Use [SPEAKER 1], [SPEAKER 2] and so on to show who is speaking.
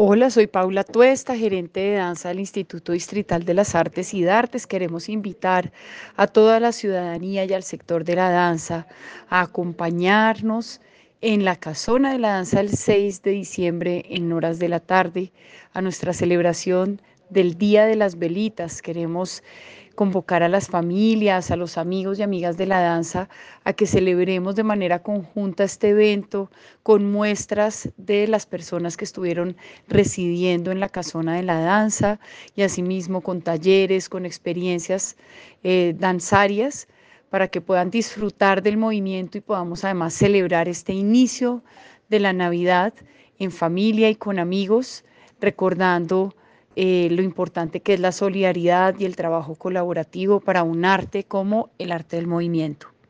[SPEAKER 1] Hola, soy Paula Tuesta, gerente de danza del Instituto Distrital de las Artes y Dartes. Queremos invitar a toda la ciudadanía y al sector de la danza a acompañarnos en la Casona de la Danza el 6 de diciembre en horas de la tarde a nuestra celebración del Día de las Velitas. Queremos convocar a las familias, a los amigos y amigas de la danza a que celebremos de manera conjunta este evento con muestras de las personas que estuvieron residiendo en la Casona de la Danza y asimismo con talleres, con experiencias danzarias para que puedan disfrutar del movimiento y podamos además celebrar este inicio de la Navidad en familia y con amigos, recordando lo importante que es la solidaridad y el trabajo colaborativo para un arte como el arte del movimiento.